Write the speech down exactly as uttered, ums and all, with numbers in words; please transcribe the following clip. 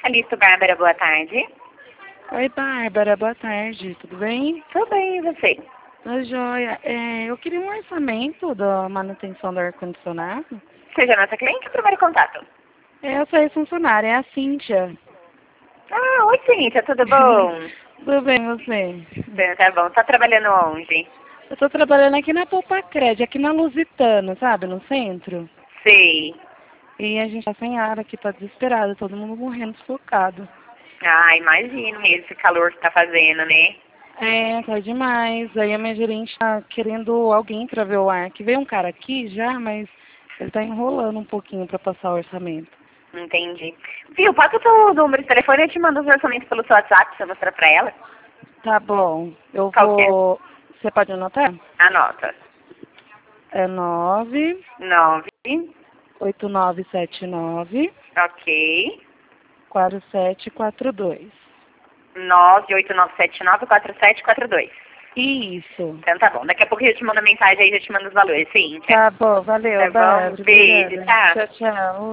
Alice Bárbara, boa tarde. Oi, Bárbara, boa tarde, tudo bem? Tudo bem, e você? Oi, joia. É, eu queria um orçamento da manutenção do ar-condicionado. Seja nossa cliente ou primeiro contato? É, eu sou ex-funcionária, é a Cíntia. Ah, oi, Cíntia, tudo bom? Tudo bem, você? Bem, tá bom. Tá trabalhando onde? Eu tô trabalhando aqui na Popacred, aqui na Lusitana, sabe, no centro. Sei. E a gente tá sem ar aqui, tá desesperado, todo mundo morrendo sufocado. Ah, imagino mesmo esse calor que tá fazendo, né? É, tá demais. Aí a minha gerente tá querendo alguém pra ver o ar. Que veio um cara aqui já, mas ele tá enrolando um pouquinho pra passar o orçamento. Entendi. Viu, passa o teu número de telefone e eu te mando os orçamentos pelo seu WhatsApp pra você mostrar pra ela. Tá bom, eu Qual que é? vou... Você pode anotar? Anota. É nove Nove. oito nove sete nove Ok. quatro sete quatro dois. Nove oito nove sete nove quatro sete quatro dois. Isso. Então tá bom. Daqui a pouco eu te mando a mensagem aí, eu te mando os valores, sim. Tá bom, valeu, Tá bom? Bárbara. Beijo, Obrigada. tchau. Tchau, tchau.